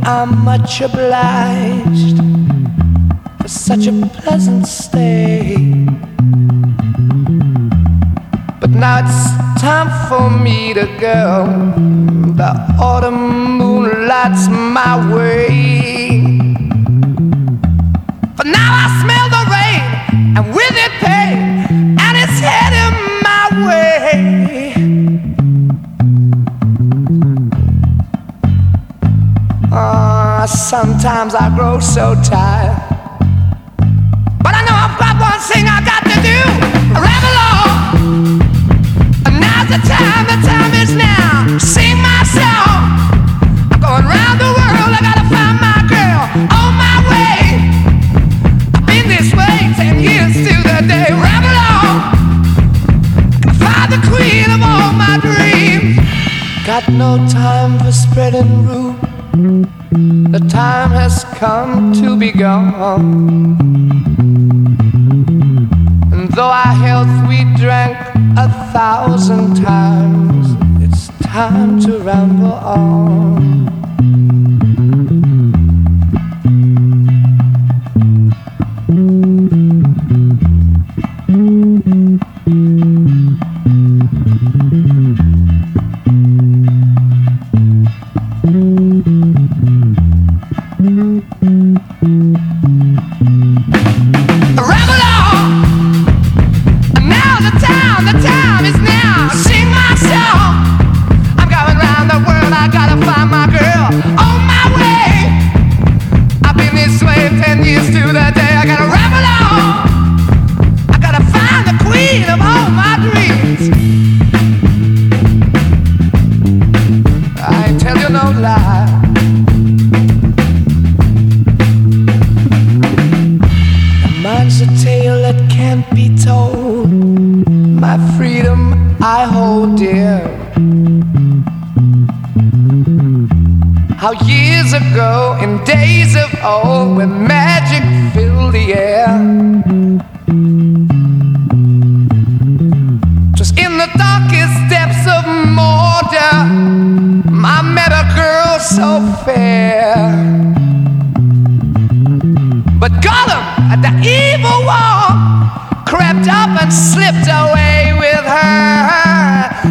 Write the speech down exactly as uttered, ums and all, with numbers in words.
I'm much obliged for such a pleasant stay. But now it's time for me to go. The autumn moon lights my way. For now I smell the rain, and with it pain, and it's heading my way. Uh, sometimes I grow so tired, but I know I've got one thing I got to do. Ramble on. And now's the time, the time is now. Sing my song. I'm going round the world, I gotta find my girl on my way. I've been this way ten years to the day. Ramble on. I find the queen of all my dreams. Got no time for spreading rumors. The time has come to be gone. And though our health we drank a thousand times, it's time to ramble on. How years ago, in days of old, when magic filled the air, 'twas in the darkest depths of Mordor I met a girl so fair. But Gollum, the evil one, crept up and slipped away with her.